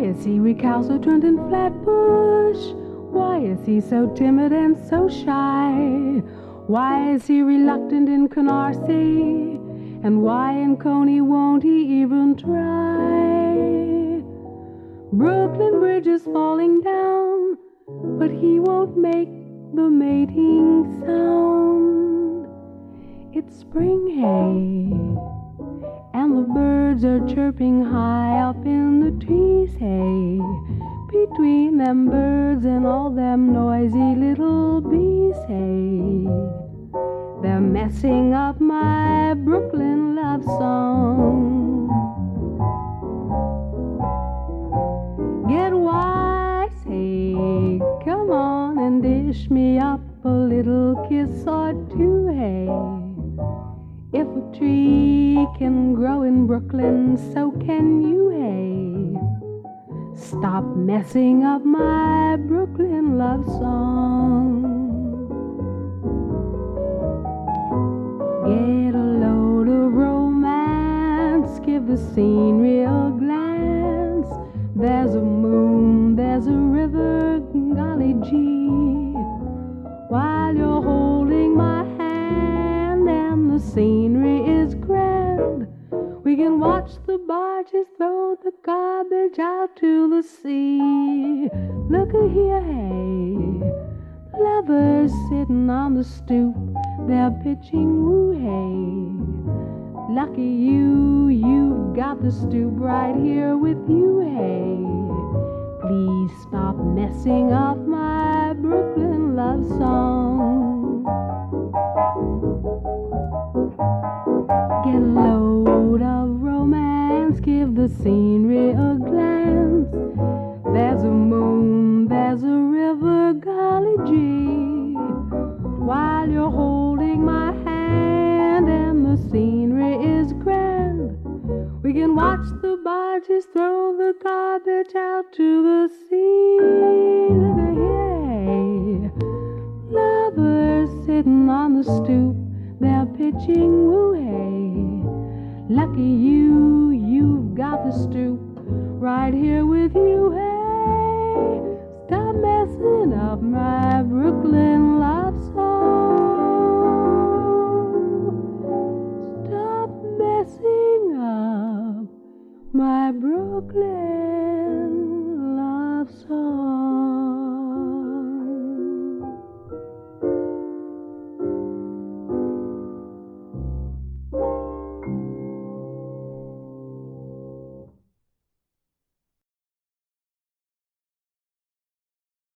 is he recalcitrant in Flatbush? Why is he so timid and so shy? Why is he reluctant in Canarsie? And why in Coney won't he even try? Brooklyn Bridge is falling down, but he won't make the mating sound. It's spring, hey, and the birds are chirping high up in the trees, hey. Between them birds and all them noisy little bees, hey. They're messing up my Brooklyn love song. Get wise, hey, come on and dish me up a little kiss or two, hey. If a tree can grow in Brooklyn, so can you, hey. Stop messing up my Brooklyn love song. Get a load of romance, give the scenery a glance. There's a moon, there's a river, golly gee. While you're holding my hand and the scenery is grand, we can watch the barges throw the garbage out to the sea. Look here, hey, lovers sitting on the stoop, they're pitching woo, hey. Lucky you, you've got the stoop right here with you, hey. Please stop messing up my Brooklyn love song. Get a load of romance, give the scenery a glance. There's a moon, there's a river, golly gee. While you're holding my hand and the scenery is grand, we can watch the barges throw the garbage out to the sea. Look here, lovers sitting on the stoop, they're pitching woo, hey. Lucky you, you've got the stoop right here with you, hey.